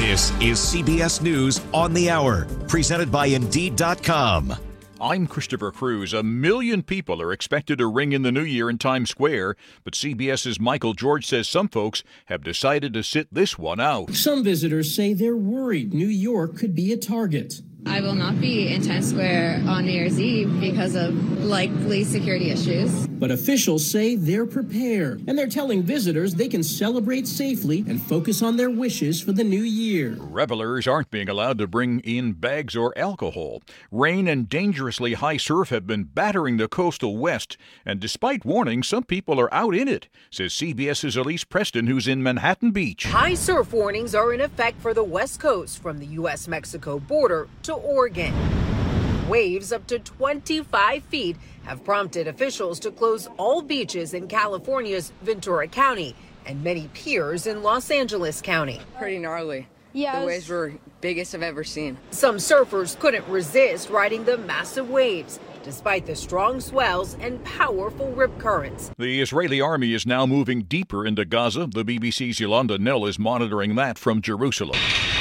This is CBS News on the Hour, presented by Indeed.com. I'm Christopher Cruz. 1 million people are expected to ring in the new year in Times Square, but CBS's Michael George says some folks have decided to sit this one out. Some visitors say they're worried New York could be a target. I will not be in Times Square on New Year's Eve because of likely security issues. But officials say they're prepared, and they're telling visitors they can celebrate safely and focus on their wishes for the new year. Revelers aren't being allowed to bring in bags or alcohol. Rain and dangerously high surf have been battering the coastal west, and despite warnings, some people are out in it, says CBS's Elise Preston, who's in Manhattan Beach. High surf warnings are in effect for the west coast from the U.S.-Mexico border to Oregon. Waves up to 25 feet have prompted officials to close all beaches in California's Ventura County and many piers in Los Angeles County. Pretty gnarly. Yeah, the waves were biggest I've ever seen. Some surfers couldn't resist riding the massive waves, despite the strong swells and powerful rip currents. The Israeli army is now moving deeper into Gaza. The BBC's Yolanda Nell is monitoring that from Jerusalem.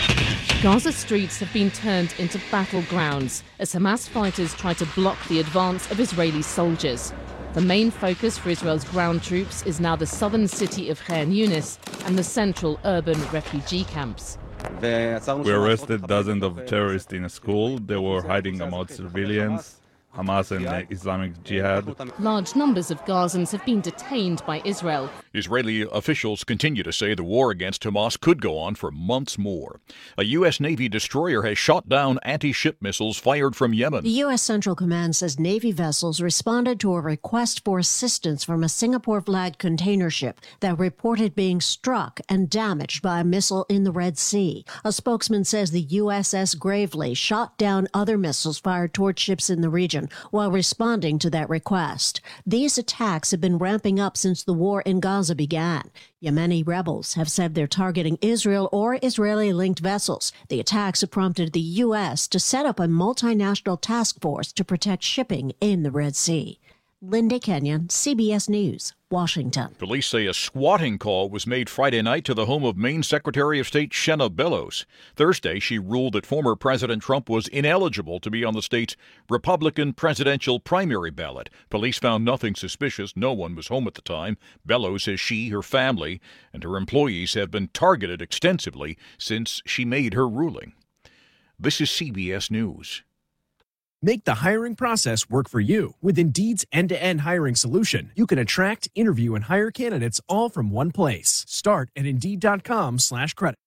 Gaza streets have been turned into battlegrounds as Hamas fighters try to block the advance of Israeli soldiers. The main focus for Israel's ground troops is now the southern city of Khan Yunis and the central urban refugee camps. We arrested dozens of terrorists in a school. They were hiding among civilians. Hamas and Islamic Jihad. Large numbers of Gazans have been detained by Israel. Israeli officials continue to say the war against Hamas could go on for months more. A U.S. Navy destroyer has shot down anti-ship missiles fired from Yemen. The U.S. Central Command says Navy vessels responded to a request for assistance from a Singapore-flagged container ship that reported being struck and damaged by a missile in the Red Sea. A spokesman says the USS Gravely shot down other missiles fired toward ships in the region while responding to that request. These attacks have been ramping up since the war in Gaza began. Yemeni rebels have said they're targeting Israel or Israeli-linked vessels. The attacks have prompted the U.S. to set up a multinational task force to protect shipping in the Red Sea. Linda Kenyon, CBS News, Washington. Police say a swatting call was made Friday night to the home of Maine Secretary of State Shenna Bellows. Thursday, she ruled that former President Trump was ineligible to be on the state's Republican presidential primary ballot. Police found nothing suspicious. No one was home at the time. Bellows says she, her family, and her employees have been targeted extensively since she made her ruling. This is CBS News. Make the hiring process work for you. With Indeed's end-to-end hiring solution, you can attract, interview, and hire candidates all from one place. Start at Indeed.com/credit.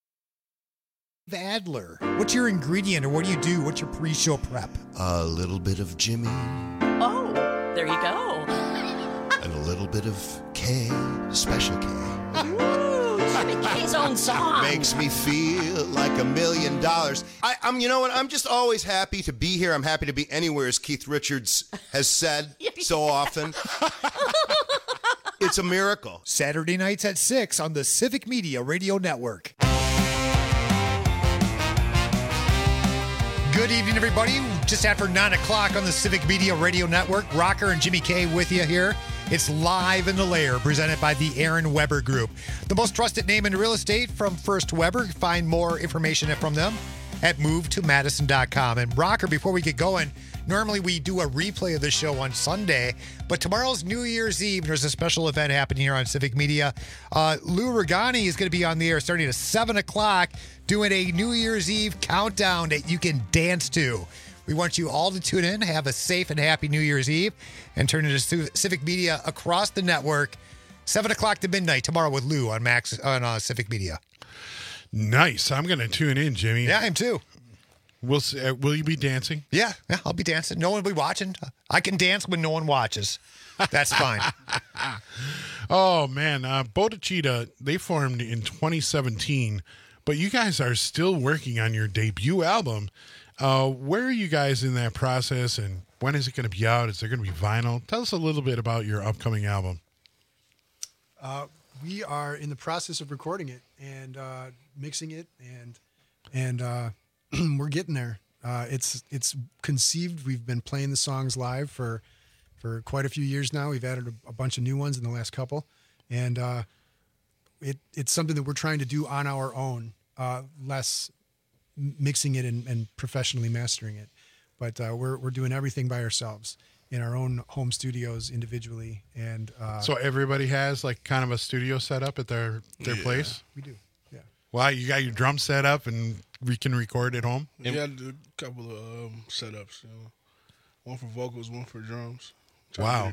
Adler, what's your ingredient or what do you do? What's your pre-show prep? A little bit of Jimmy. Oh, there you go. And a little bit of K, Special K. Ooh, Jimmy K's own song. Makes me feel like $1 million. I'm, you know what? I'm just always happy to be here. I'm happy to be anywhere, as Keith Richards has said so often. It's a miracle. Saturday nights at 6 on the Civic Media Radio Network. Good evening, everybody. Just after 9 o'clock on the Civic Media Radio Network. Rocker and Jimmy K with you here. It's Live in the Lair, presented by the Aaron Weber Group. The most trusted name in real estate from First Weber. Find more information from them at movetomadison.com. And Rocker, before we get going, normally we do a replay of the show on Sunday, but tomorrow's New Year's Eve. There's a special event happening here on Civic Media. Lou Regani is going to be on the air starting at 7 o'clock doing a New Year's Eve countdown that you can dance to. We want you all to tune in, have a safe and happy New Year's Eve, and turn into Civic Media across the network, 7 o'clock to midnight tomorrow with Lou on Civic Media. Nice. I'm going to tune in, Jimmy. Yeah, I am too. Will you be dancing? Yeah, I'll be dancing. No one will be watching. I can dance when no one watches. That's fine. Oh, man. Bodhicitta, they formed in 2017, but you guys are still working on your debut album. Where are you guys in that process, and when is it going to be out? Is there going to be vinyl? Tell us a little bit about your upcoming album. We are in the process of recording it and mixing it, and we're getting there. It's conceived. We've been playing the songs live for quite a few years now. We've added a bunch of new ones in the last couple, and it's something that we're trying to do on our own. less mixing it and professionally mastering it. But we're doing everything by ourselves in our own home studios individually. And so everybody has like kind of a studio set up at their place? We do, yeah. Wow, you got your drum set up and we can record at home? Yeah, I did a couple of setups. You know. One for vocals, one for drums. Wow.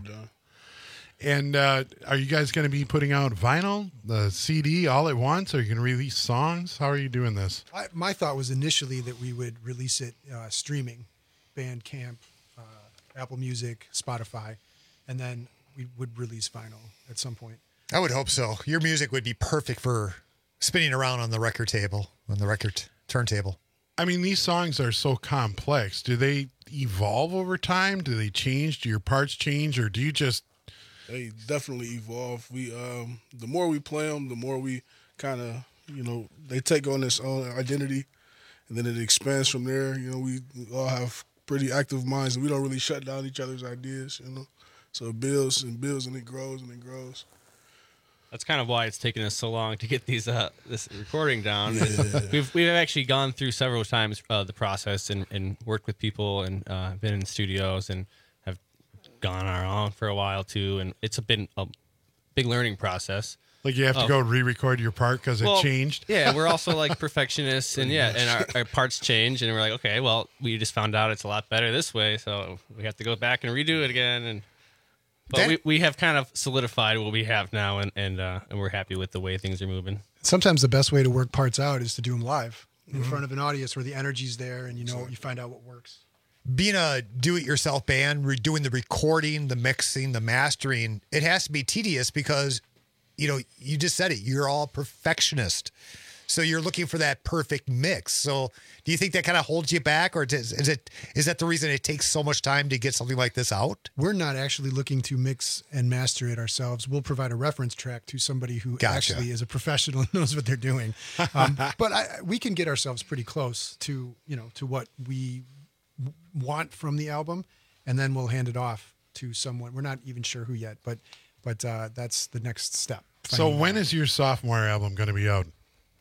And are you guys going to be putting out vinyl, the CD all at once? Or are you going to release songs? How are you doing this? My thought was initially that we would release it streaming, Bandcamp, Apple Music, Spotify, and then we would release vinyl at some point. I would hope so. Your music would be perfect for spinning around on the record table, on the record turntable. I mean, these songs are so complex. Do they evolve over time? Do they change? Do your parts change? Or do you just... They definitely evolve. We the more we play them, the more we kind of, they take on this own identity, and then it expands from there. We all have pretty active minds, and we don't really shut down each other's ideas, So it builds and builds, and it grows and it grows. That's kind of why it's taken us so long to get these this recording down. Yeah. We've actually gone through several times the process and worked with people and been in studios and have gone our own for a while too. And it's been a big learning process. Like you have to go re-record your part because it changed. Yeah, we're also like perfectionists, and our parts change, and we're like, okay, well, we just found out it's a lot better this way, so we have to go back and redo it again. But we have kind of solidified what we have now, and we're happy with the way things are moving. Sometimes the best way to work parts out is to do them live in front of an audience where the energy's there, and you find out what works. Being a do-it-yourself band, doing the recording, the mixing, the mastering, it has to be tedious because, you just said it, you're all perfectionist. So you're looking for that perfect mix. So do you think that kind of holds you back, or is that the reason it takes so much time to get something like this out? We're not actually looking to mix and master it ourselves. We'll provide a reference track to somebody who actually is a professional and knows what they're doing. But we can get ourselves pretty close to what we want from the album, and then we'll hand it off to someone. We're not even sure who yet, but that's the next step. So when is your sophomore album going to be out?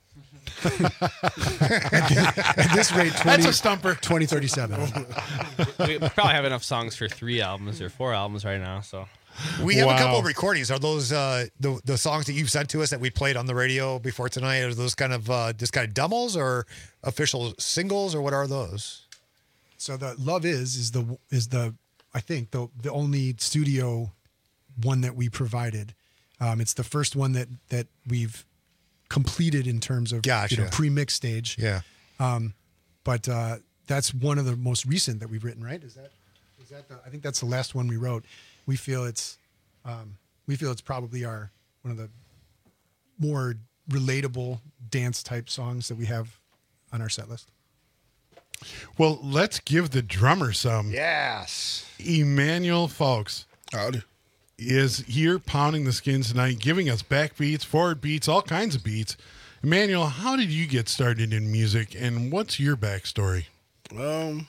At this rate, that's a stumper. 2037. We probably have enough songs for 3 albums or 4 albums right now. So we have a couple of recordings. Are those the songs that you've sent to us that we played on the radio before tonight? Are those kind of just kind of demos or official singles, or what are those? So the Love is the I think the only studio one that we provided. It's the first one that we've completed in terms of pre-mix stage. Yeah. But that's one of the most recent that we've written, right? Is that I think that's the last one we wrote. We feel it's probably one of the more relatable dance type songs that we have on our set list. Well, let's give the drummer some. Yes. Emmanuel Folks. Howdy. Is here pounding the skins tonight, giving us back beats, forward beats, all kinds of beats. Emmanuel, how did you get started in music, and what's your backstory? I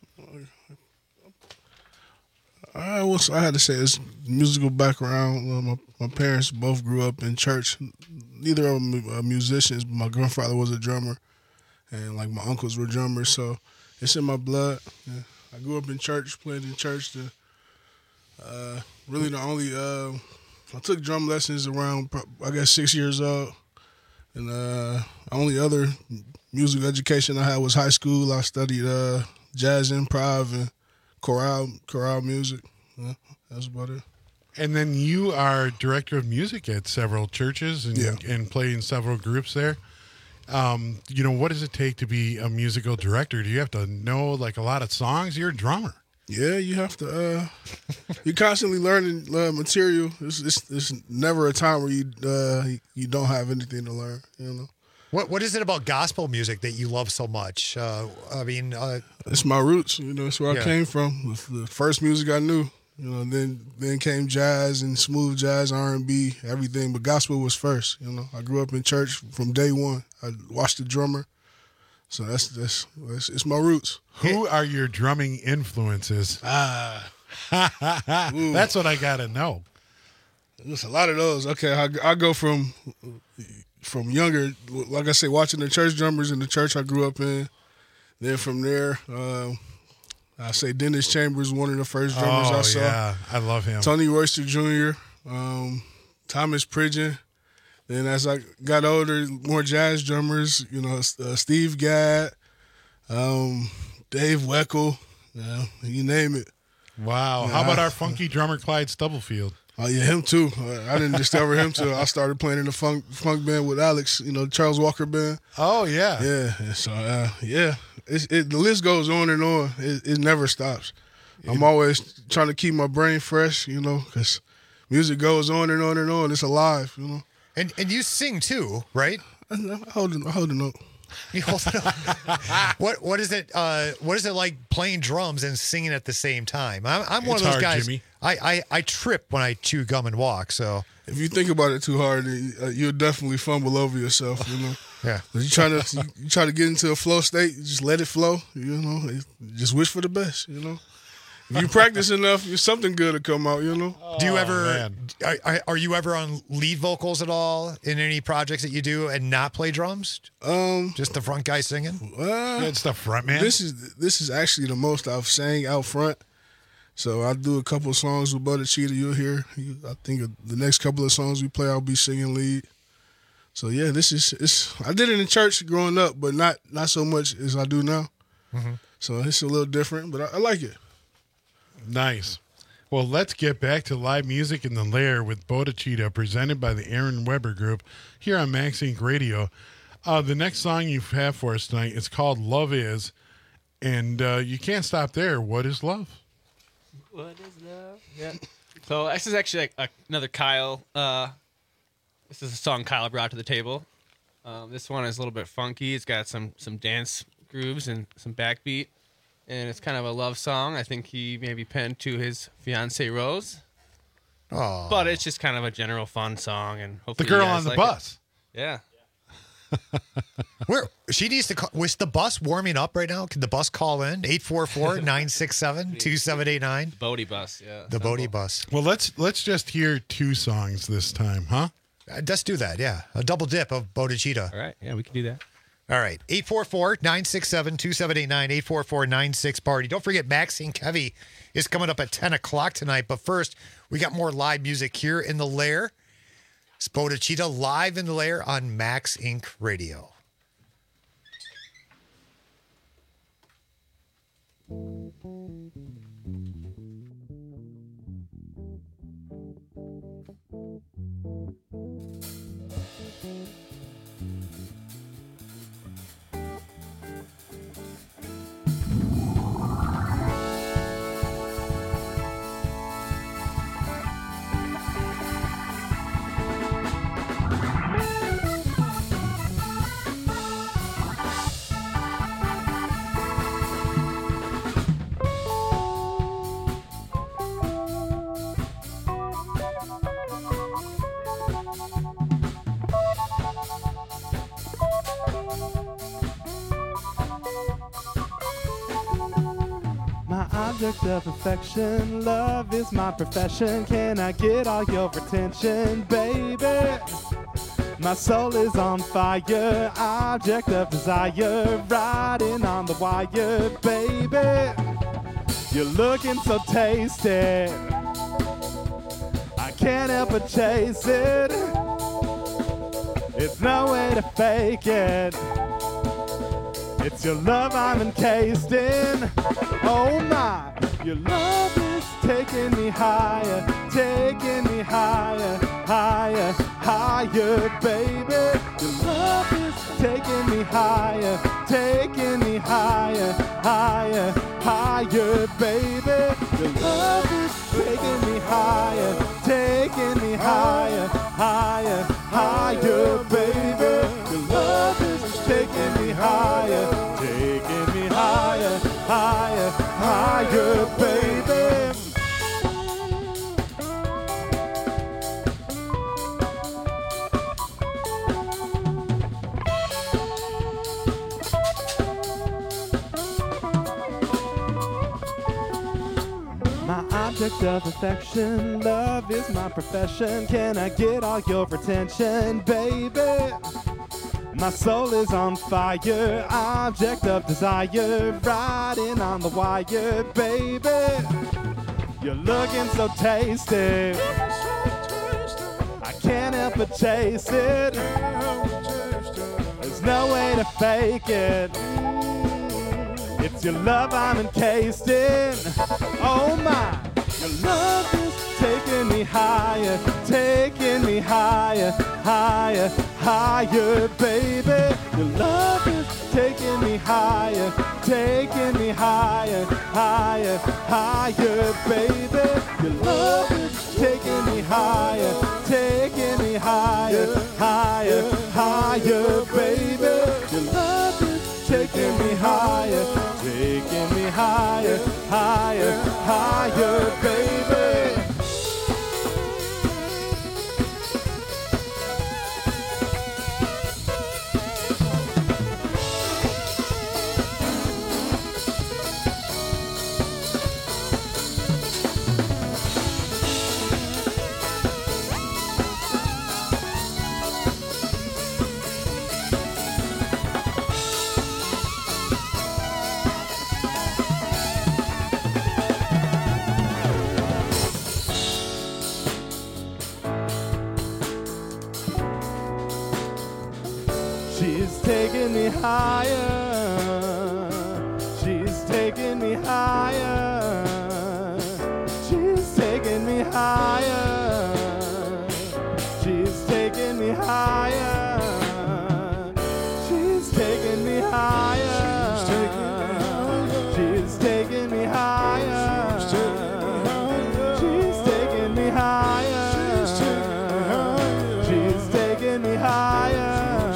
had to say it's musical background. My parents both grew up in church. Neither of them are musicians, but my grandfather was a drummer, and like my uncles were drummers, so it's in my blood. Yeah. I grew up in church, played in church. Really the only I took drum lessons around I guess 6 years old, and only other music education I had was high school. I studied jazz improv and chorale music. Yeah, that's about it. And then you are director of music at several churches and play in several groups there. What does it take to be a musical director? Do you have to know like a lot of songs? You're a drummer. Yeah, you have to. You're constantly learning material. It's never a time where you don't have anything to learn. What is it about gospel music that you love so much? It's my roots. It's where I came from. It's the first music I knew. Then came jazz and smooth jazz, R&B, everything. But gospel was first. I grew up in church from day one. I watched the drummer. So that's it's my roots. Who are your drumming influences? That's what I gotta know. There's a lot of those. Okay, I go from from younger, like I say, watching the church drummers in the church I grew up in. Then from there, I say Dennis Chambers, one of the first drummers I saw. Yeah, I love him. Tony Royster Jr., Thomas Pridgeon. Then as I got older, more jazz drummers, Steve Gadd, Dave Weckl, you name it. Wow. How about our funky drummer, Clyde Stubblefield? Oh, yeah, him too. I didn't discover him till I started playing in the funk band with Alex, Charles Walker Band. Oh, yeah. Yeah. So, the list goes on and on. It never stops. I'm always trying to keep my brain fresh, because music goes on and on and on. It's alive, And you sing too, right? I hold a note. You hold a note. What is it? What is it like playing drums and singing at the same time? I'm one of those hard, guys. Jimmy. I trip when I chew gum and walk. So if you think about it too hard, you'll definitely fumble over yourself. Yeah. You try to get into a flow state, you just let it flow. Just wish for the best. If you practice enough, something good will come out, Do you ever are you ever on lead vocals at all in any projects that you do and not play drums? Just the front guy singing? It's the front man. This is actually the most I've sang out front. So I do a couple of songs with Butter Cheetah. You'll hear. I think the next couple of songs we play, I'll be singing lead. So yeah, I did it in church growing up, but not so much as I do now. Mm-hmm. So it's a little different, but I like it. Nice. Well, let's get back to live music in the Lair with Bodachita, presented by the Aaron Weber Group here on Max Inc. Radio. The next song you have for us tonight is called Love Is, and you can't stop there. What is love? What is love? Yeah. So this is actually another Kyle. This is a song Kyle brought to the table. This one is a little bit funky. It's got some dance grooves and some backbeat. And it's kind of a love song. I think he maybe penned to his fiancée Rose. Oh, but it's just kind of a general fun song, and hopefully the girl you guys on the like bus. It. Yeah. Where she needs to call. Was the bus warming up right now? Can the bus call in? 844-967-2789. The Bodie bus, yeah. The Bodie bus. Well, let's just hear two songs this time, huh? Let's do that, yeah. A double dip of Bodachita. All right, yeah, we can do that. All right, 844-967-2789, 844-96-PARTY. Don't forget Max Inc. Heavy is coming up at 10 o'clock tonight. But first, we got more live music here in the Lair. It's Bodachita live in the Lair on Max Inc. Radio. Object of affection, love is my profession. Can I get all your attention, baby? My soul is on fire, object of desire, riding on the wire, baby. You're looking so tasty, I can't help but chase it. It's no way to fake it. It's your love I'm encased in. Oh my, your love is taking me higher, higher, higher, baby. Your love is taking me higher, higher, higher, baby. Your love is taking me higher, higher, baby. Your love is taking me higher, higher, baby. object of affection. Love is my profession. Can I get all your attention, baby? My soul is on fire, object of desire, riding on the wire, baby. You're looking so tasty, I can't help but chase it. There's no way to fake it. It's your love I'm encased in. Oh my, your love is taking me higher, taking me higher, higher, higher, baby. Your love is taking me higher, taking me higher, higher, higher, baby. Your love is taking me higher, taking me higher, higher, higher, baby. Your love is taking me higher, taking me higher, higher, higher, baby. She's taking me higher. She's taking me higher. She's taking me higher. She's taking me higher. She's taking me higher. She's taking me higher. She's taking me higher. She's taking me higher.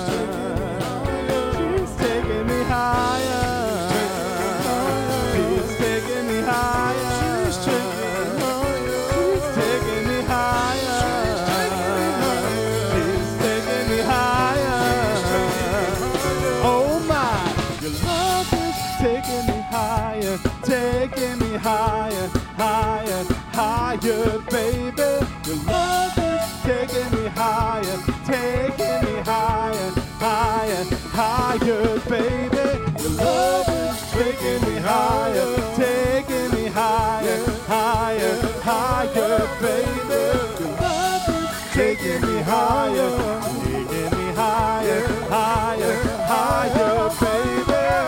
Taking me higher, higher, higher, baby. Your love is taking me higher, taking me higher, higher, higher, baby. Your love is taking me higher, taking me higher, higher, higher, baby. Your love is taking me higher, taking me higher, higher, higher, baby.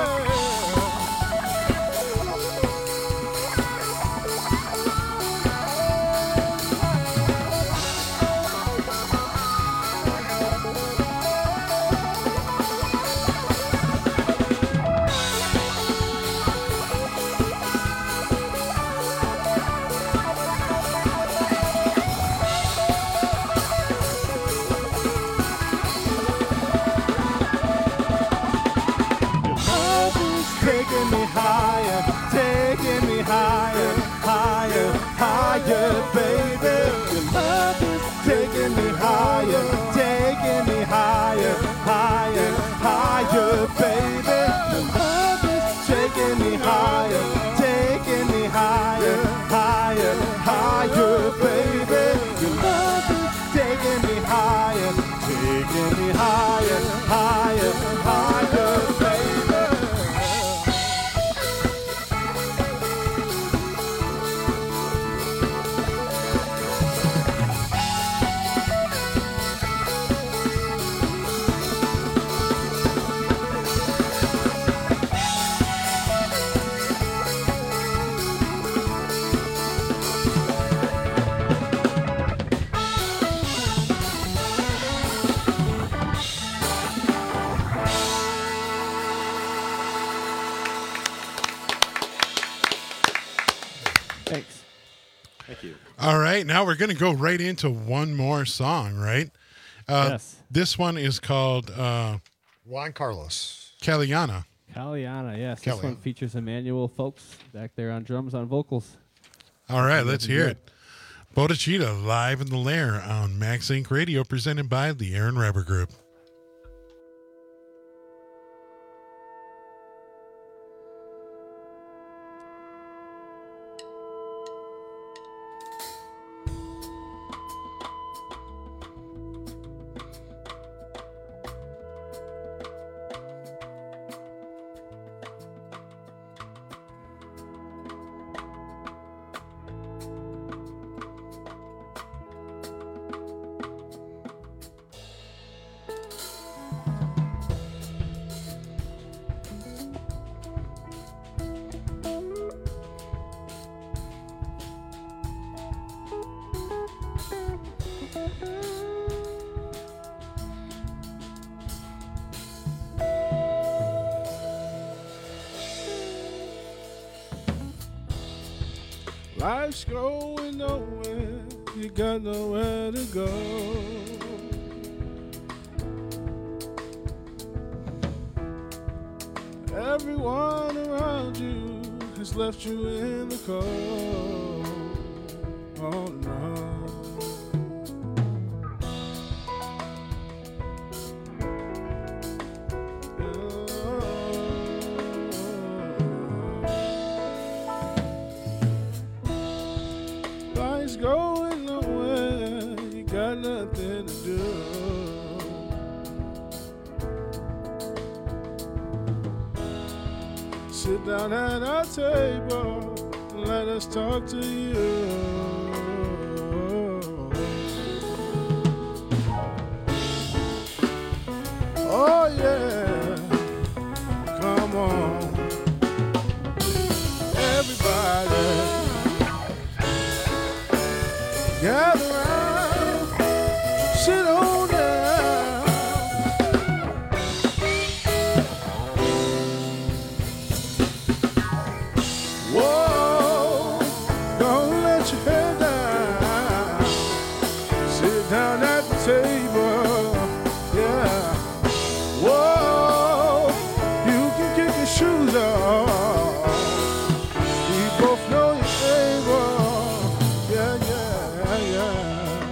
Taking me higher, taking me higher, higher, higher, baby. Your love is taking me higher, taking me higher, higher, higher, baby. Your love is taking me higher, taking me higher, higher, higher, baby. Your love is taking me higher, taking me higher, higher, higher, baby. Thanks. Thank you. All right, now we're going to go right into one more song, right? Yes. This one is called Juan Carlos. Caliana. Caliana, yes. This one features Emmanuel Folks back there on drums, on vocals. All right, let's hear it. Bodachita live in the lair on Max Inc. Radio, presented by the Aaron Reber Group. Life's going nowhere, you got nowhere to go. Everyone around you has left you in the cold. Oh no. Life's going nowhere, you got nothing to do. Sit down at our table and let us talk to you. Oh yeah, come on, everybody, gather round, sit on down. Whoa, don't let your head down. Sit down at the table, yeah. Whoa, you can kick your shoes off. We both know you're able, yeah, yeah, yeah.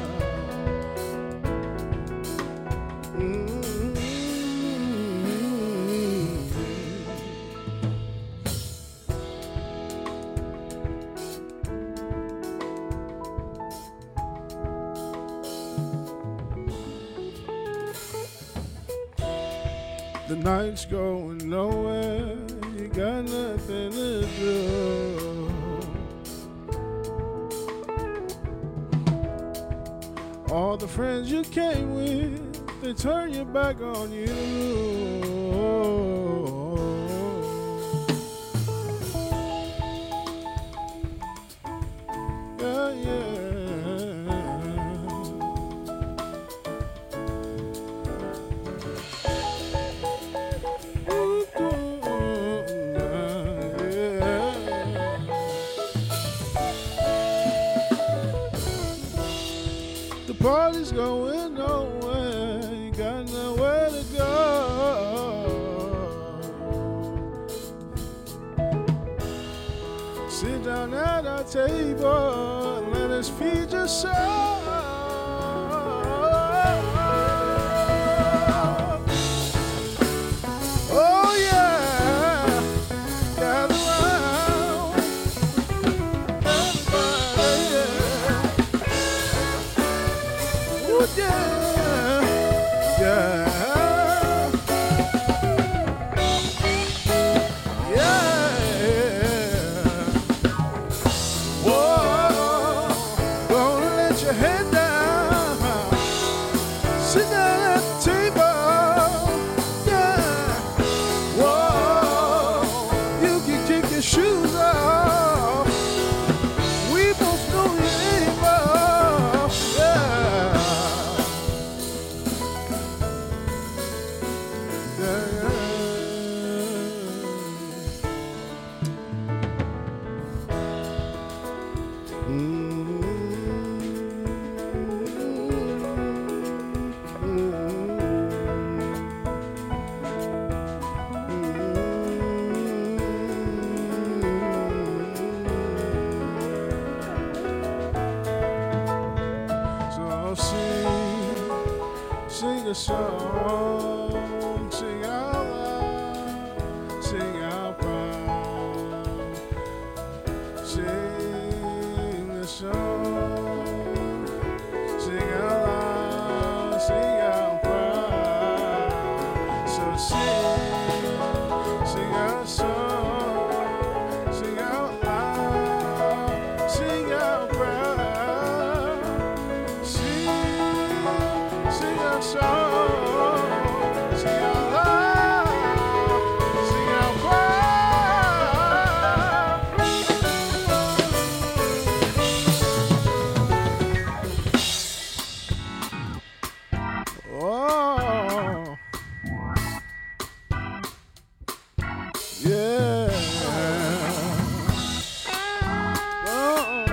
The night's going nowhere, you got nothing to do. All the friends you came with, they turn your back on you. Yeah, yeah. The party's going nowhere, you got nowhere to go. Sit down at our table and let us feed your soul. Oh yeah, gather round, everybody, yeah. Ooh, yeah, yeah. Shoes off. We both know you're able. Yeah. Sing a song, sing out loud, sing out proud. Sing a song, sing out loud, sing out proud. So sing a song, sing out loud, sing out proud. Sing a song, sing out loud, sing out proud. Oh, yeah. Oh.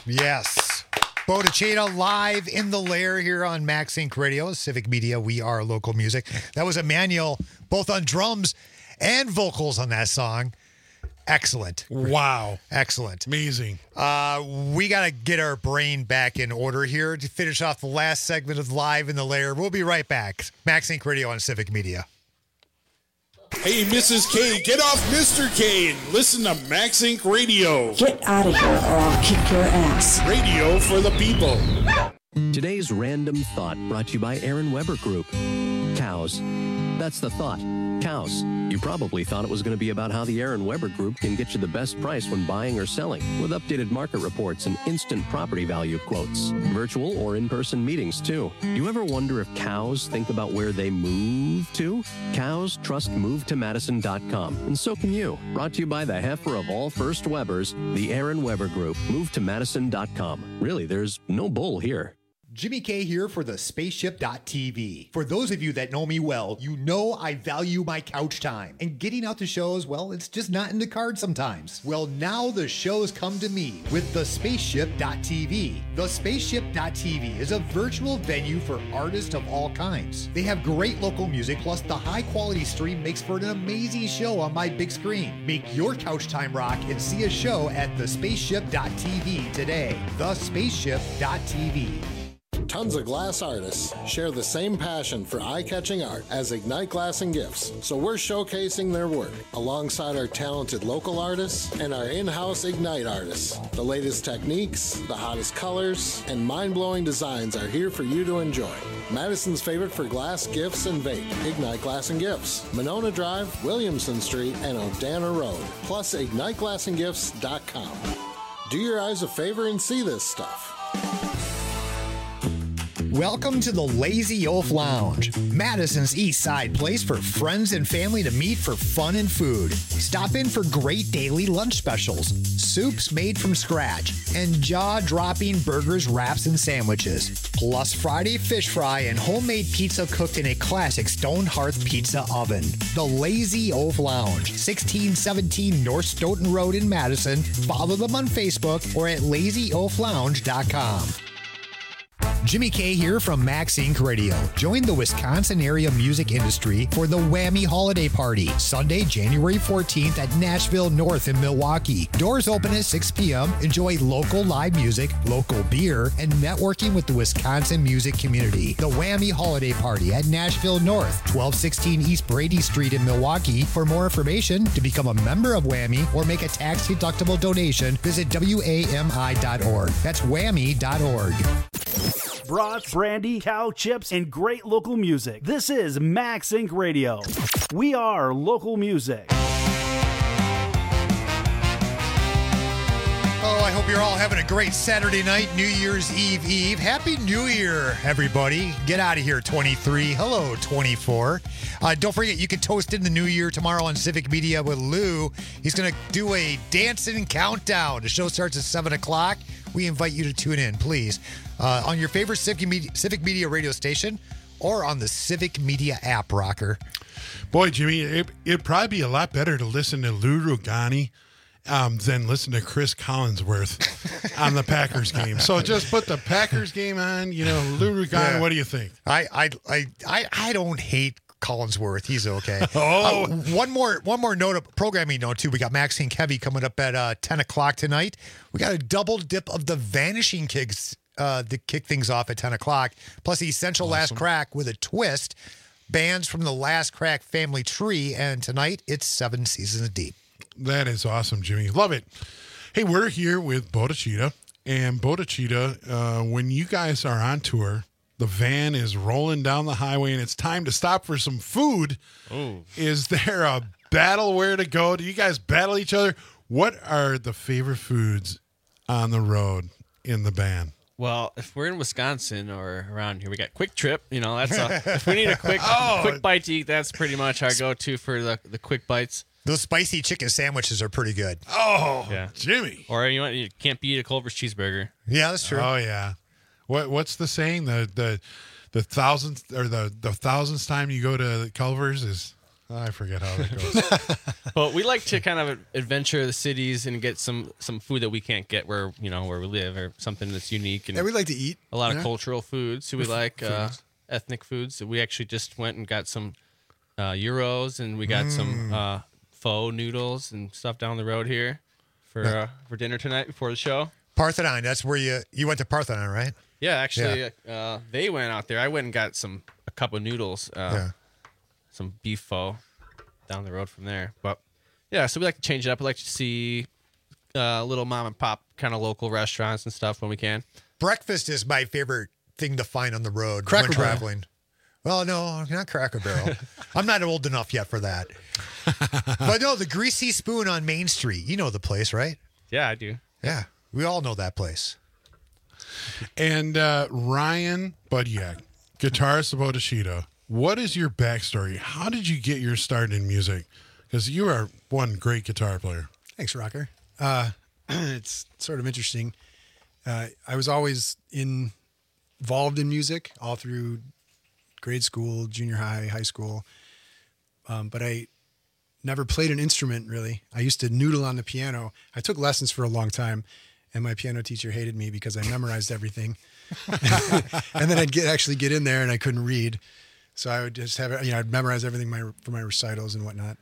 Yes. Bodachita live in the lair here on Max Inc. Radio, Civic Media. We are local music. That was Emmanuel, both on drums and vocals on that song. Excellent. Wow. Excellent. Amazing. We got to get our brain back in order here to finish off the last segment of Live in the Lair. We'll be right back. Max Inc. Radio on Civic Media. Hey, Mrs. K, get off Mr. K and listen to Max Inc. Radio. Get out of here or I'll kick your ass. Radio for the people. Today's Random Thought brought to you by Aaron Weber Group. Cows. That's the thought. Cows. You probably thought it was going to be about how the Aaron Weber Group can get you the best price when buying or selling, with updated market reports and instant property value quotes. Virtual or in-person meetings, too. Do you ever wonder if cows think about where they move to? Cows trust MoveToMadison.com, and so can you. Brought to you by the heifer of all first Webers, the Aaron Weber Group. MoveToMadison.com. Really, there's no bull here. Jimmy K here for the Spaceship.tv. For those of you that know me well, you know I value my couch time. And getting out to shows, well, it's just not in the cards sometimes. Well, now the shows come to me with the Spaceship.tv. The Spaceship.tv is a virtual venue for artists of all kinds. They have great local music, plus the high quality stream makes for an amazing show on my big screen. Make your couch time rock and see a show at the Spaceship.tv today. The Spaceship.tv. Tons of glass artists share the same passion for eye-catching art as Ignite Glass and Gifts, so we're showcasing their work alongside our talented local artists and our in-house Ignite artists. The latest techniques, the hottest colors, and mind-blowing designs are here for you to enjoy. Madison's favorite for glass, gifts, and vape, Ignite Glass and Gifts, Monona Drive, Williamson Street, and Odana Road, plus IgniteGlassandGifts.com. Do your eyes a favor and see this stuff. Welcome to the Lazy Oaf Lounge, Madison's East Side place for friends and family to meet for fun and food. Stop in for great daily lunch specials, soups made from scratch, and jaw-dropping burgers, wraps, and sandwiches. Plus Friday fish fry and homemade pizza cooked in a classic stone hearth pizza oven. The Lazy Oaf Lounge, 1617 North Stoughton Road in Madison. Follow them on Facebook or at lazyoaflounge.com. Jimmy K here from Max Inc. Radio. Join the Wisconsin area music industry for the Whammy Holiday Party, Sunday, January 14th at Nashville North in Milwaukee. Doors open at 6 p.m. Enjoy local live music, local beer, and networking with the Wisconsin music community. The Whammy Holiday Party at Nashville North, 1216 East Brady Street in Milwaukee. For more information, to become a member of Whammy or make a tax-deductible donation, visit WAMI.org. That's whammy.org. Brats, brandy, cow chips, and great local music. This is Max Inc. Radio. We are local music. Oh, I hope you're all having a great Saturday night, New Year's Eve. Happy New Year, everybody. Get out of here, 23. Hello, 24. Don't forget, you can toast in the new year tomorrow on Civic Media with Lou. He's going to do a dancing countdown. The show starts at 7 o'clock. We invite you to tune in, please, on your favorite Civic Media radio station or on the Civic Media app, Rocker. Boy, Jimmy, it'd probably be a lot better to listen to Lou Rugani than listen to Chris Collinsworth on the Packers game. So just put the Packers game on, Lou Rugani. Yeah. What do you think? I don't hate Collinsworth. He's okay. Oh, one more note of programming note too. We got Max Inc. Heavy coming up at 10 o'clock tonight. We got a double dip of the Vanishing Kicks to kick things off at 10 o'clock. Plus Essential Last Crack with a twist. Bands from the Last Crack family tree. And tonight it's 7 Seasons Deep. That is awesome, Jimmy. Love it. Hey, we're here with Bodachita. And Bodachita, when you guys are on tour, the van is rolling down the highway and it's time to stop for some food. Ooh. Is there a battle where to go? Do you guys battle each other? What are the favorite foods on the road in the band? Well, if we're in Wisconsin or around here, we got Quick Trip. That's if we need a quick bite to eat, that's pretty much our go-to for the quick bites. Those spicy chicken sandwiches are pretty good. Oh, yeah. Jimmy. Or you can't beat a Culver's cheeseburger. Yeah, that's true. Oh, yeah. What's the saying? The thousandth or the thousandth time you go to Culver's is I forget how that goes. Well, we like to kind of adventure the cities and get some food that we can't get where we live, or something that's unique. And Yeah, we like to eat. a lot of Yeah. cultural foods. So we like foods. ethnic foods. So we actually just went and got some gyros, and we got some pho noodles and stuff down the road here for dinner tonight before the show. Parthenon, that's where you went to Parthenon, right? Yeah, actually, they went out there. I went and got a cup of noodles, some beef pho down the road from there. But yeah, so we like to change it up. We like to see little mom and pop kind of local restaurants and stuff when we can. Breakfast is my favorite thing to find on the road Cracker when Barrel. traveling. Well, no, not Cracker Barrel. I'm not old enough yet for that. But no, the Greasy Spoon on Main Street. You know the place, right? Yeah, I do. Yeah, we all know that place. And Ryan Budiak, guitarist of Odashita. What is your backstory? How did you get your start in music? Because you are one great guitar player. Thanks, Rocker. It's sort of interesting. I was always involved in music all through grade school, junior high, high school. But I never played an instrument, really. I used to noodle on the piano. I took lessons for a long time, and my piano teacher hated me because I memorized everything. And then I'd actually get in there and I couldn't read. So I would just have, I'd memorize everything for my recitals and whatnot.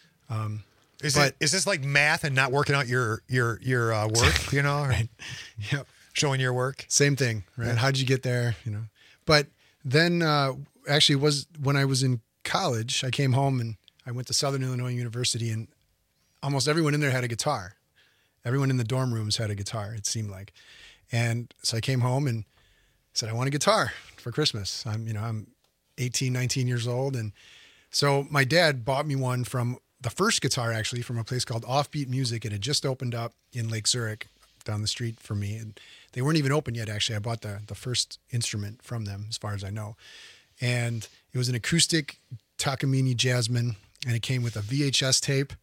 Is this like math and not working out your work? Right. Yep. Showing your work. Same thing, right? Yeah. How'd you get there? But then actually was when I was in college, I came home and I went to Southern Illinois University, and almost everyone in there had a guitar. Everyone in the dorm rooms had a guitar, it seemed like. And so I came home and said, I want a guitar for Christmas. I'm 18, 19 years old. And so my dad bought me one from the first guitar, actually, from a place called Offbeat Music. It had just opened up in Lake Zurich down the street from me. And they weren't even open yet, actually. I bought the first instrument from them, as far as I know. And it was an acoustic Takamine Jasmine, and it came with a VHS tape.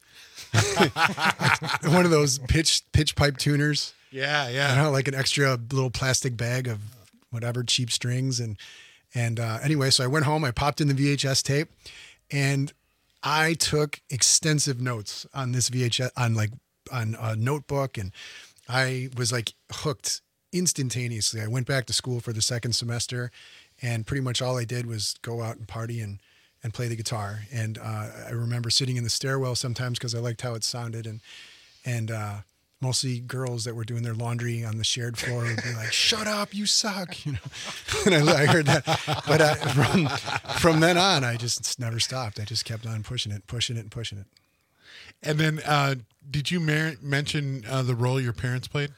One of those pitch pipe tuners. Yeah. Like an extra little plastic bag of whatever, cheap strings. And anyway, so I went home, I popped in the VHS tape, and I took extensive notes on this VHS, on a notebook, and I was like hooked instantaneously. I went back to school for the second semester, and pretty much all I did was go out and party and play the guitar. And I remember sitting in the stairwell sometimes because I liked how it sounded, and mostly girls that were doing their laundry on the shared floor would be like, "Shut up, you suck," And I heard that. But from then on, I just never stopped. I just kept on pushing it. And then, did you mention the role your parents played?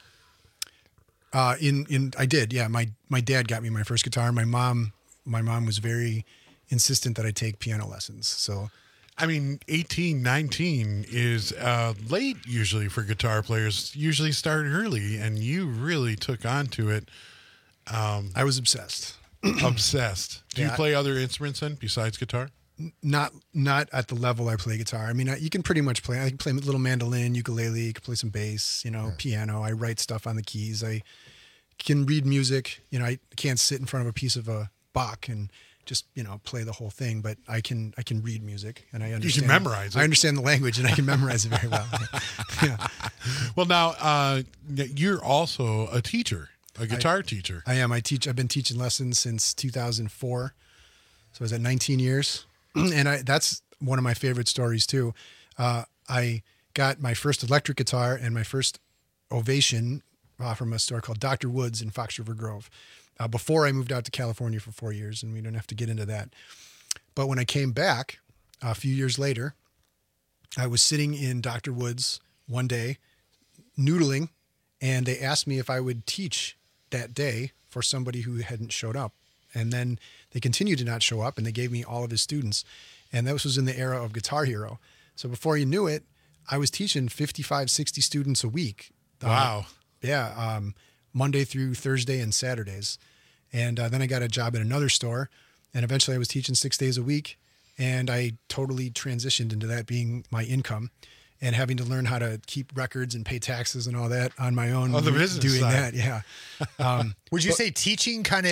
I did. Yeah, my dad got me my first guitar. My mom was very insistent that I take piano lessons. So, 18, 19 is late usually for guitar players. Usually start early, and you really took on to it. I was obsessed. Obsessed. Do you Yeah. play other instruments then besides guitar? Not at the level I play guitar. You can pretty much play. I can play a little mandolin, ukulele. You can play some bass. Piano. I write stuff on the keys. I can read music. I can't sit in front of a piece of a Bach and just play the whole thing, but I can read music, and I understand. You can memorize it. I understand the language, and I can memorize it very well. Yeah. Well, now you're also a teacher, a guitar teacher. I am. I've been teaching lessons since 2004, so I was at 19 years, and that's one of my favorite stories too. I got my first electric guitar and my first Ovation from a store called Dr. Woods in Fox River Grove. Before I moved out to California for 4 years, and we don't have to get into that. But when I came back a few years later, I was sitting in Dr. Woods one day, noodling, and they asked me if I would teach that day for somebody who hadn't showed up. And then they continued to not show up, and they gave me all of his students. And that was in the era of Guitar Hero. So before you knew it, I was teaching 55, 60 students a week. Wow. Monday through Thursday and Saturdays. And then I got a job at another store, and eventually I was teaching 6 days a week, and I totally transitioned into that being my income and having to learn how to keep records and pay taxes and all that on my own. On the business doing side. that, yeah. Would you say teaching kind of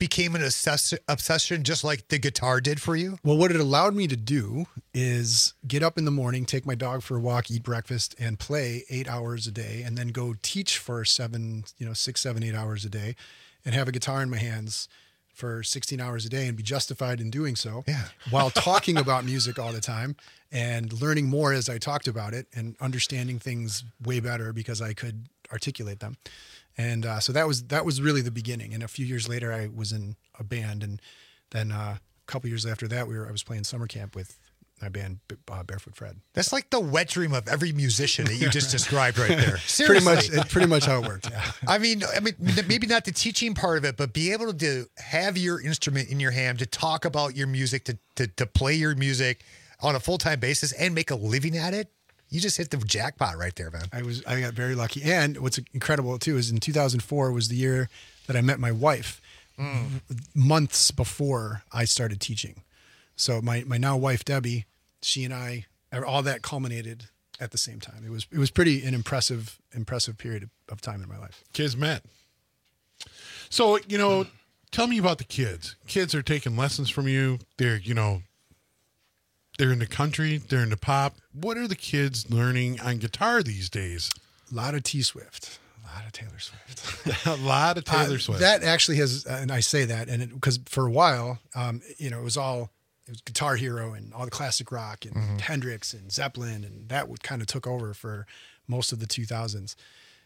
became an obsession just like the guitar did for you? Well, what it allowed me to do is get up in the morning, take my dog for a walk, eat breakfast, and play 8 hours a day, and then go teach for 6, 7, 8 hours a day, and have a guitar in my hands for 16 hours a day and be justified in doing so, while talking about music all the time and learning more as I talked about it and understanding things way better because I could articulate them. And so that was really the beginning. And a few years later, I was in a band, and then a couple years after that, I was playing summer camp with my band, Barefoot Fred. That's like the wet dream of every musician that you just described right there. Seriously. pretty much how it worked. Yeah. I mean, maybe not the teaching part of it, but be able to have your instrument in your hand, to talk about your music, to play your music on a full-time basis and make a living at it. You just hit the jackpot right there, man. I got very lucky. And what's incredible too is in 2004 was the year that I met my wife, months before I started teaching. So my now wife, Debbie, she and I, all that culminated at the same time. It was pretty an impressive period of time in my life. Kismet. So, tell me about the kids. Kids are taking lessons from you. They're in the country, they're into pop. What are the kids learning on guitar these days? A lot of T Swift. A lot of Taylor Swift. A lot of Taylor Swift. That actually has, and I say that, and because for a while, it was Guitar Hero and all the classic rock and Hendrix and Zeppelin, and that kind of took over for most of the 2000s.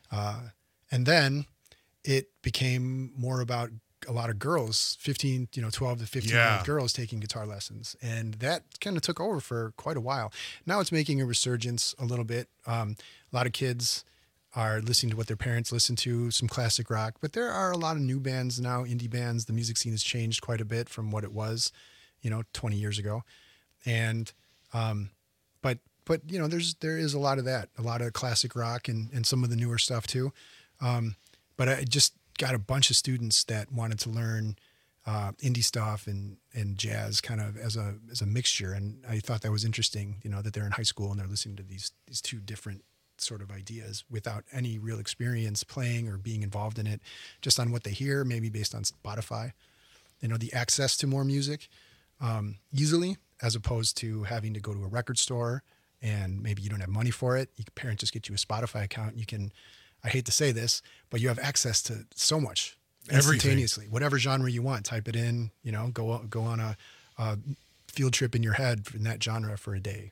And then it became more about a lot of girls, 12 to 15-year-old girls taking guitar lessons. And that kind of took over for quite a while. Now it's making a resurgence a little bit. A lot of kids are listening to what their parents listen to, some classic rock, but there are a lot of new bands now, indie bands. The music scene has changed quite a bit from what it was, 20 years ago. And, but there is a lot of that, a lot of classic rock and some of the newer stuff too. But I just got a bunch of students that wanted to learn indie stuff and jazz kind of as a mixture. And I thought that was interesting, that they're in high school and they're listening to these two different sort of ideas without any real experience playing or being involved in it, just on what they hear, maybe based on Spotify, the access to more music easily, as opposed to having to go to a record store and maybe you don't have money for it. Your parents just get you a Spotify account. You can, I hate to say this, but you have access to so much instantaneously. Everything. Whatever genre you want, type it in, go on a field trip in your head in that genre for a day,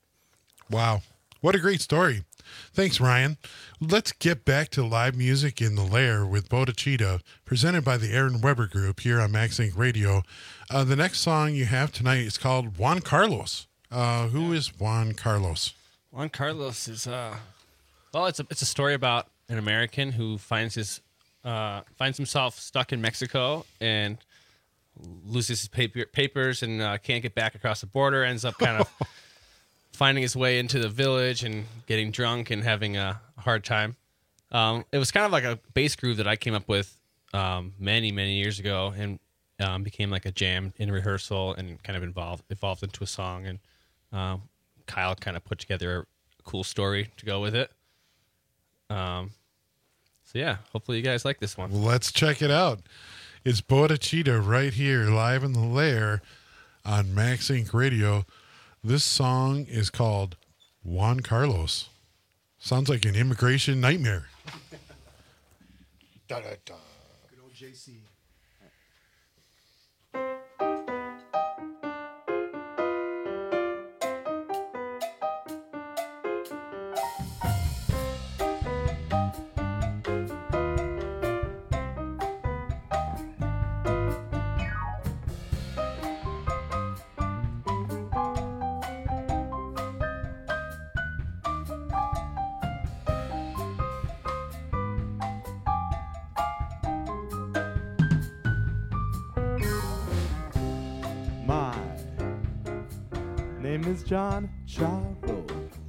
Wow. What a great story. Thanks, Ryan. Let's get back to live music in the Lair with Bodhicitta, presented by the Aaron Weber Group here on Max Inc. Radio. The next song you have tonight is called Juan Carlos. Who is Juan Carlos? Juan Carlos is, it's a story about an American who finds himself stuck in Mexico and loses his papers and can't get back across the border, ends up kind of finding his way into the village and getting drunk and having a hard time. It was kind of like a bass groove that I came up with many, many years ago, and became like a jam in rehearsal and kind of evolved into a song. And Kyle kind of put together a cool story to go with it. So yeah, hopefully you guys like this one. Let's check it out. It's Bodhicitta right here, live in the Lair on Max Inc. Radio. This song is called Juan Carlos. Sounds like an immigration nightmare. Da, da, da. Good old JC. Name is John Charles.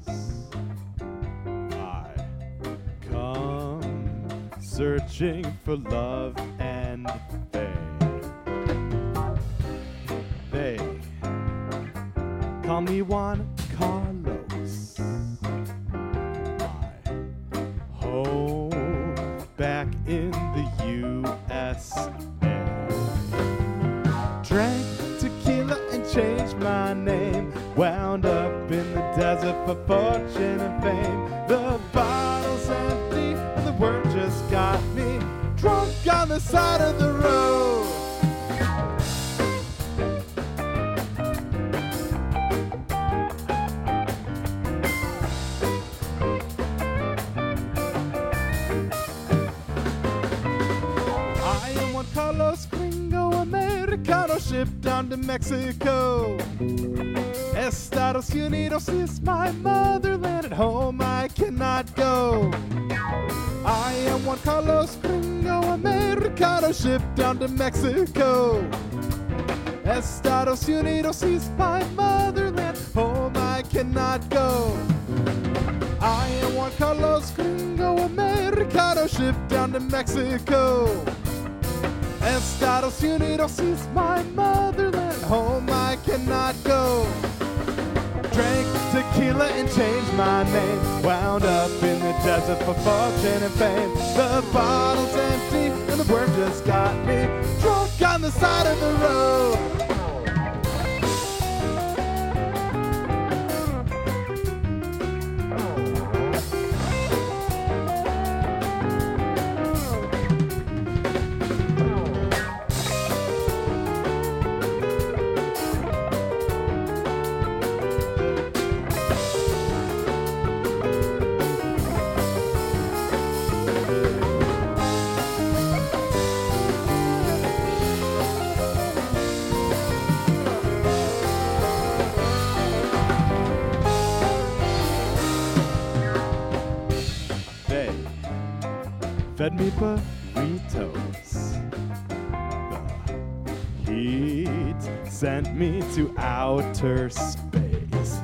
I come searching for love and fame. They call me Juan Carlos. My home back in the USA. in the desert for fortune and fame. The bottle's empty and the word just got me drunk on the side of the road. I am Juan Carlos Gringo Americano, shipped down to Mexico. Estados Unidos is my motherland, at home I cannot go. I am Juan Carlos Gringo Americano, shipped down to Mexico. Estados Unidos is my motherland, home I cannot go. I am Juan Carlos Gringo Americano, shipped down to Mexico. Estados Unidos is my motherland, home I cannot go. Drank tequila and changed my name, wound up in the desert for fortune and fame. The bottle's empty and the worm just got me drunk on the side of the road. Fed me burritos. The heat sent me to outer space.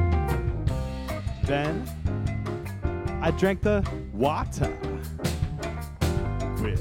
Then I drank the water with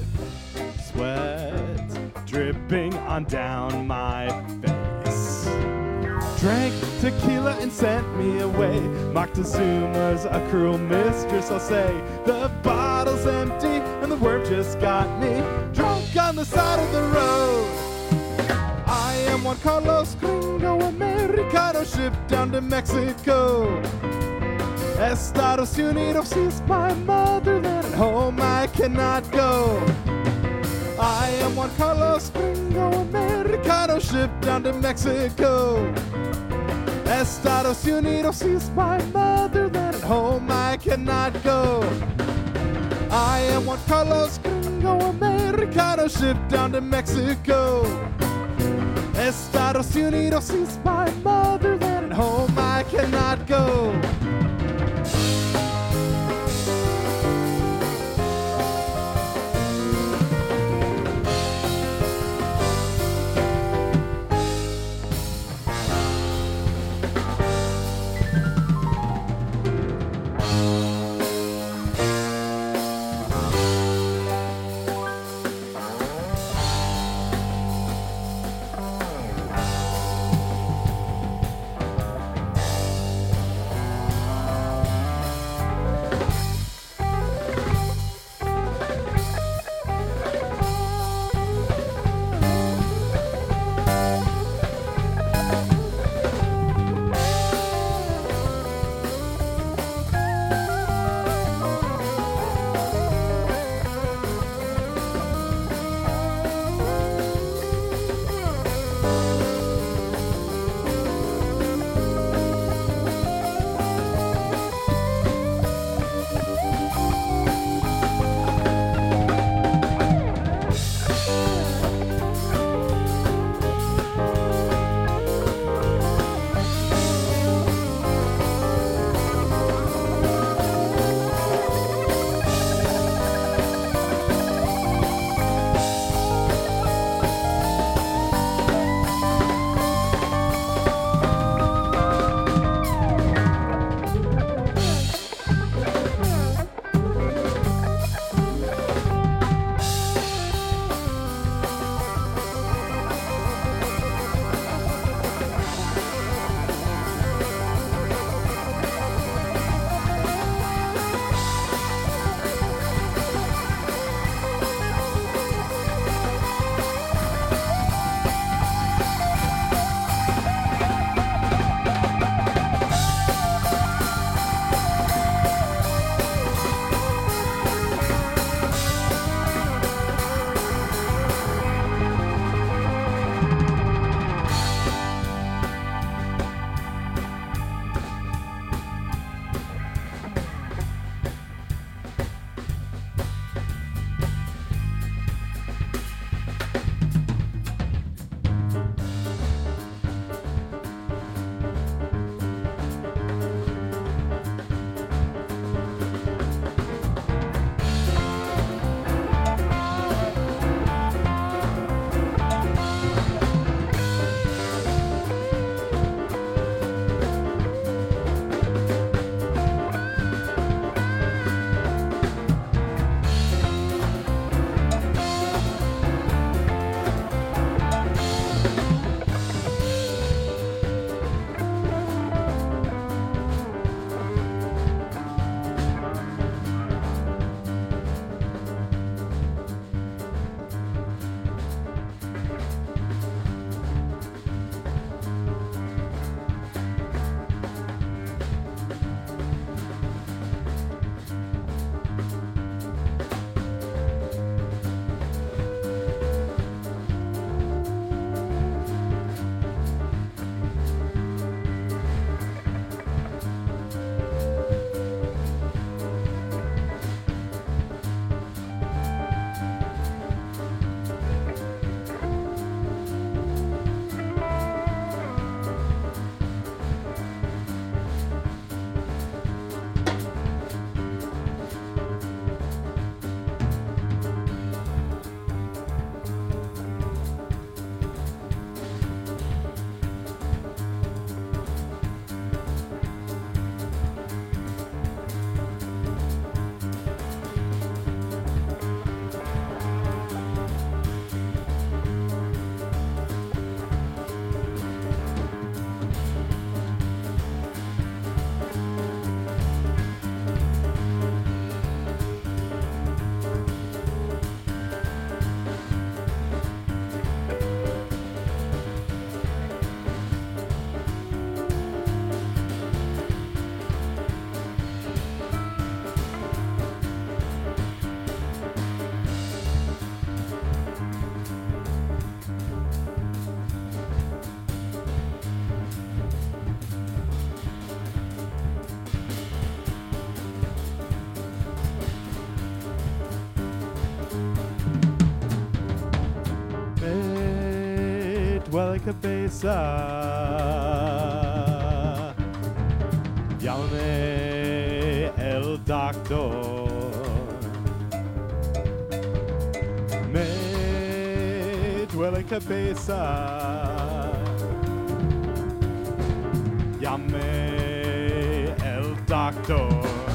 sweat dripping on down my face. Drank tequila and sent me away. Moctezuma's a cruel mistress, I'll say. The bottle's empty and the worm just got me drunk on the side of the road. I am Juan Carlos Gringo Americano, shipped down to Mexico. Estados Unidos is my motherland, at home I cannot go. I am Juan Carlos Gringo Americano, shipped down to Mexico. Estados Unidos is my motherland, at home I cannot go. I am Juan Carlos Gringo Americano, shipped down to Mexico. Estados Unidos is my motherland, at home I cannot go. duele cabeza. Llámame el doctor. Me duele cabeza. Llame el doctor.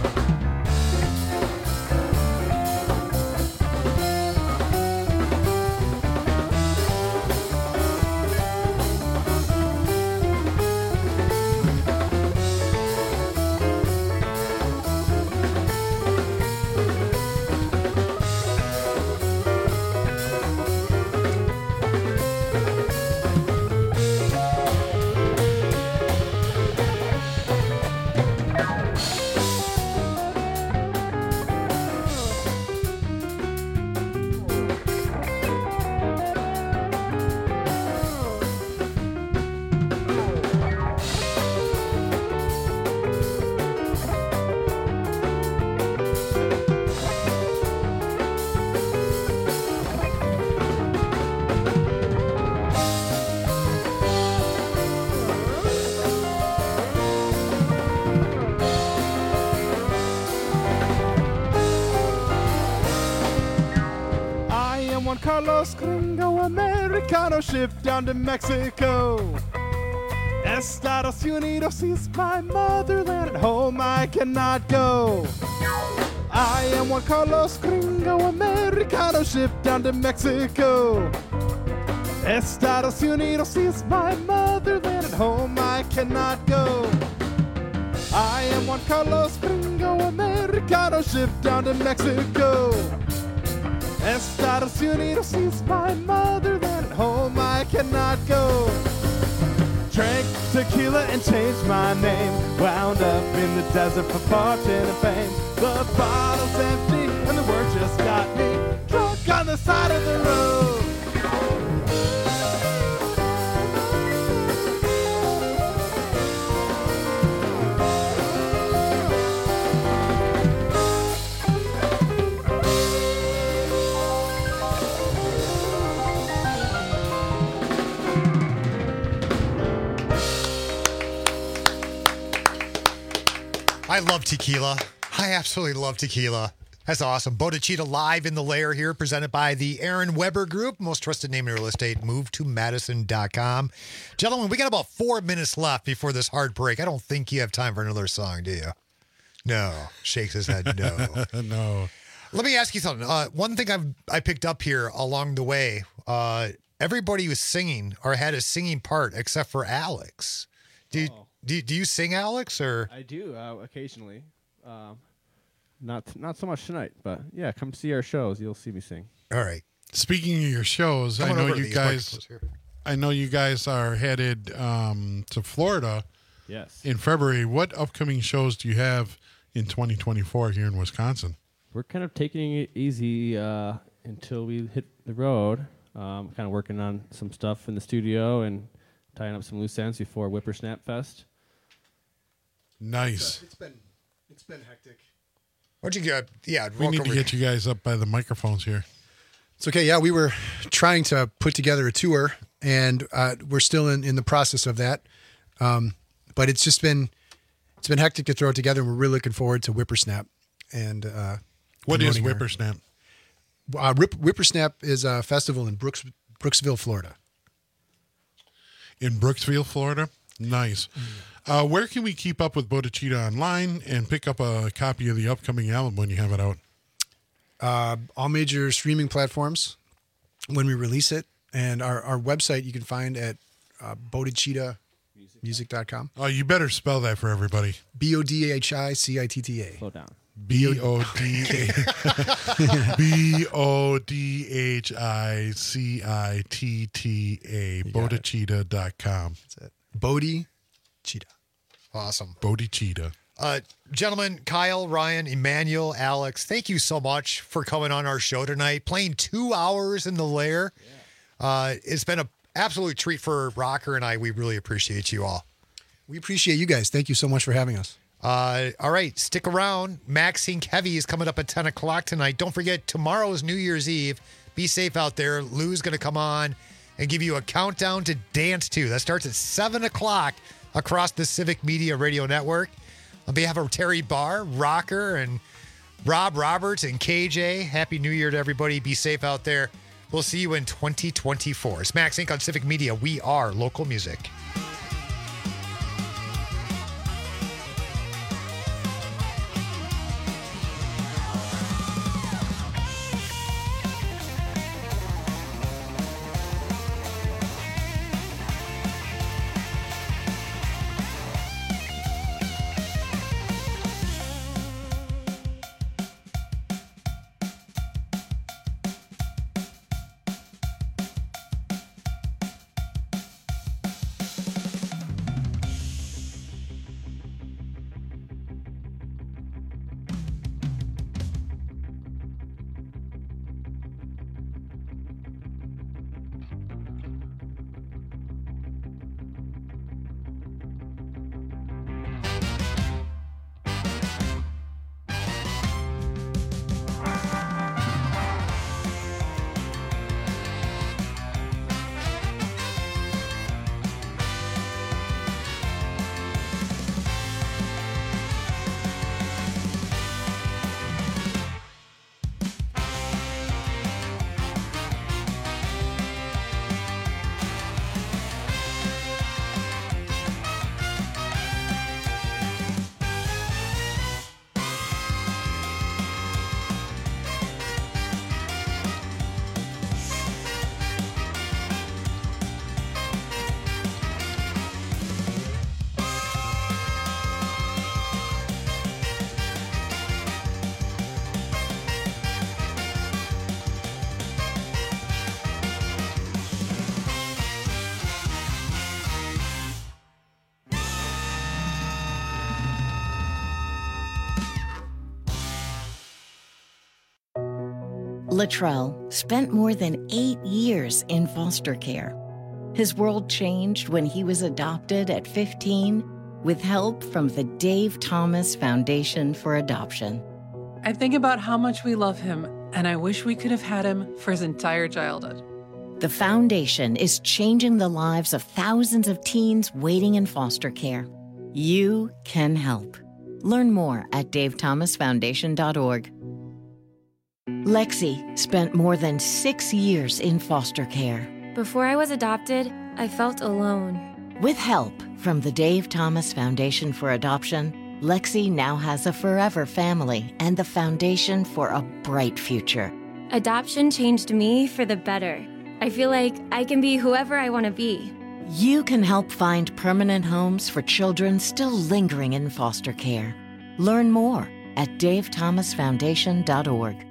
Juan Carlos Gringo Americano shipped down to Mexico. Estados Unidos is my motherland, at home I cannot go. I am Juan Carlos Gringo Americano shipped down to Mexico. Estados Unidos is my motherland, at home I cannot go. I am Juan Carlos Gringo Americano shipped down to Mexico. Estados Unidos is my motherland, at home I cannot go. Drank tequila and changed my name. Wound up in the desert for fortune and fame. The bottle's empty and the word just got me drunk on the side of the road. I love tequila. I absolutely love tequila. That's awesome. Bodachita live in the lair here, presented by the Aaron Weber Group, most trusted name in real estate. Move to Madison.com. Gentlemen, we got about 4 minutes left before this hard break. I don't think you have time for another song, do you? No. Shakes his head, no. No. Let me ask you something. One thing I picked up here along the way, everybody was singing or had a singing part except for Alex. Do you sing, Alex, or? I do occasionally. Not so much tonight, but yeah, come see our shows. You'll see me sing. All right. Speaking of your shows, I know you guys are headed to Florida. Yes. In February. What upcoming shows do you have in 2024 here in Wisconsin? We're kind of taking it easy until we hit the road. Kind of working on some stuff in the studio and tying up some loose ends before Whippersnap Fest. Nice. It's been hectic. What'd you get? Yeah, we need to get you guys up by the microphones here. It's okay. Yeah, we were trying to put together a tour, and we're still in the process of that. But it's been hectic to throw it together, and we're really looking forward to Whippersnap. And what is Whippersnap? Whippersnap is a festival in Brooksville, Florida. In Brooksville, Florida? Nice. Where can we keep up with Bodachita online and pick up a copy of the upcoming album when you have it out? All major streaming platforms when we release it. And our website you can find at bodachitamusic.com. Oh, you better spell that for everybody. BODHICITTA. Slow down. BODHICITTA. Bodachita.com. That's it. Bodachita. Awesome. Bodachita. Gentlemen, Kyle, Ryan, Emmanuel, Alex, thank you so much for coming on our show tonight. Playing 2 hours in the lair. Yeah. It's been an absolute treat for Rocker and I. We really appreciate you all. We appreciate you guys. Thank you so much for having us. All right, stick around. Max Inc. Heavy is coming up at 10 o'clock tonight. Don't forget, tomorrow is New Year's Eve. Be safe out there. Lou's going to come on and give you a countdown to dance to. That starts at 7 o'clock across the Civic Media Radio Network. On behalf of Terry Barr, Rocker, and Rob Roberts, and KJ, Happy New Year to everybody. Be safe out there. We'll see you in 2024. It's Max Inc. on Civic Media. We are local music. Latrell spent more than 8 years in foster care. His world changed when he was adopted at 15 with help from the Dave Thomas Foundation for Adoption. I think about how much we love him, and I wish we could have had him for his entire childhood. The foundation is changing the lives of thousands of teens waiting in foster care. You can help. Learn more at davethomasfoundation.org. Lexi spent more than 6 years in foster care. Before I was adopted, I felt alone. With help from the Dave Thomas Foundation for Adoption, Lexi now has a forever family and the foundation for a bright future. Adoption changed me for the better. I feel like I can be whoever I want to be. You can help find permanent homes for children still lingering in foster care. Learn more at davethomasfoundation.org.